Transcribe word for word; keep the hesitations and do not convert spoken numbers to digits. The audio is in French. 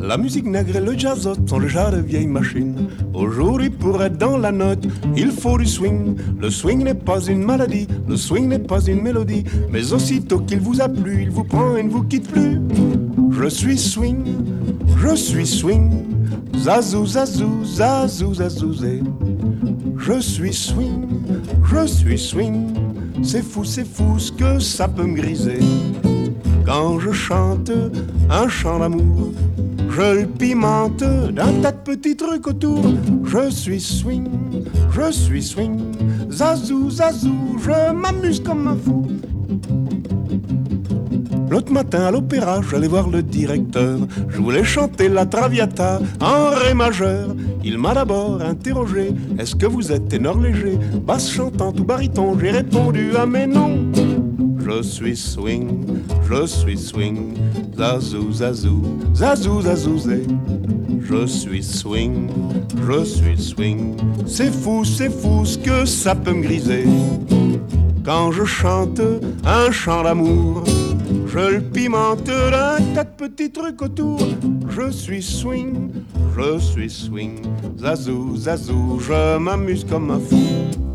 La musique nègre et le jazzot sont déjà de vieilles machines. Aujourd'hui, pour être dans la note, il faut du swing. Le swing n'est pas une maladie, le swing n'est pas une mélodie. Mais aussitôt qu'il vous a plu, il vous prend et ne vous quitte plus. Je suis swing, je suis swing. Zazou, zazou, zazou, zazouzé. Je suis swing, je suis swing. C'est fou, c'est fou ce que ça peut me griser. Quand je chante un chant d'amour, je le pimente d'un tas de petits trucs autour. Je suis swing, je suis swing. Zazou, zazou, je m'amuse comme un fou. L'autre matin à l'opéra, j'allais voir le directeur. Je voulais chanter la Traviata en ré majeur. Il m'a d'abord interrogé: est-ce que vous êtes ténor léger, basse chantante ou baryton? J'ai répondu: ah mais non. Je suis swing, je suis swing. Zazou, zazou, zazou, zazouzé. Je suis swing, je suis swing. C'est fou, c'est fou ce que ça peut me griser. Quand je chante un chant d'amour, je le pimente d'un tas de petits trucs autour. Je suis swing, je suis swing. Zazou, zazou, je m'amuse comme un fou.